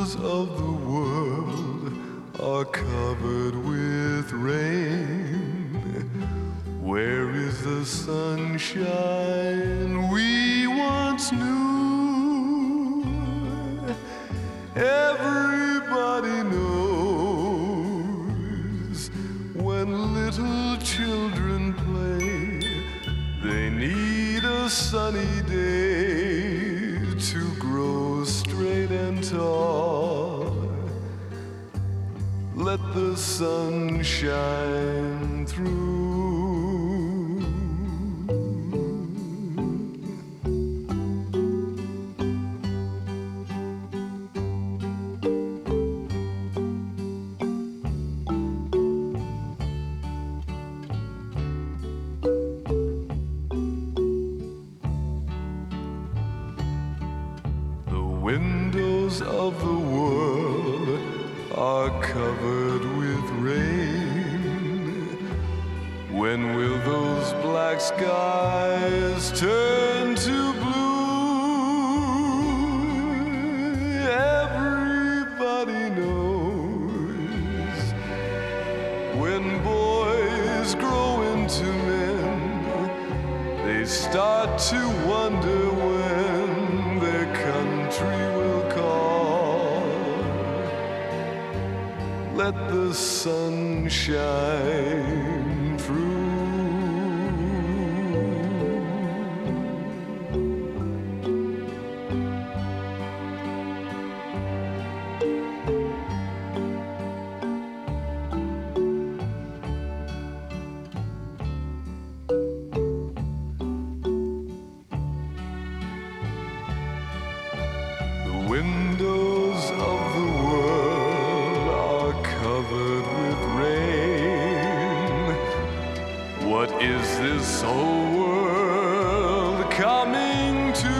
windows of the world are covered with rain. Where is the sunshine we once knew? Everybody knows when little children play, they need a sunny day to grow straight and tall. Let the sun shine through. The windows of the world are covered with rain. When will those black skies turn to blue? Everybody knows when boys grow into men, they start to wonder when their country will call. Let the sun shine through. The windows of the world are covered with rain. What is this whole world coming to?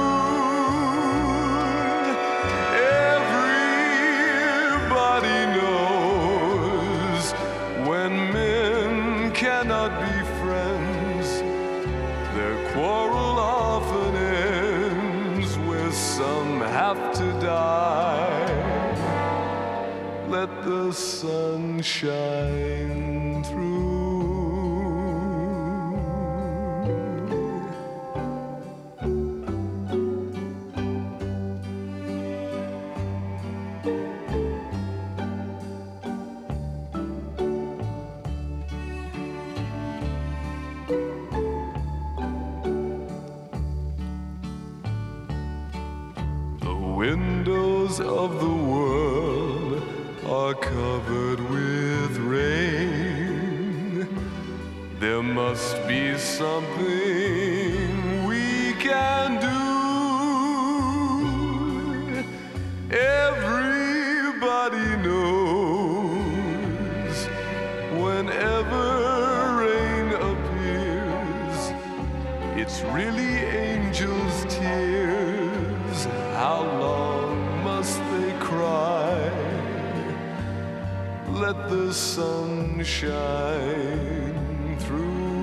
Everybody knows when men cannot be friends, their quarrel often ends where some have to die. Let the sun shine through. The windows of the world are covered with rain. There must be something we can do. Everybody knows whenever rain appears, it's really angels' tears. How long must they cry? Let the sun shine through.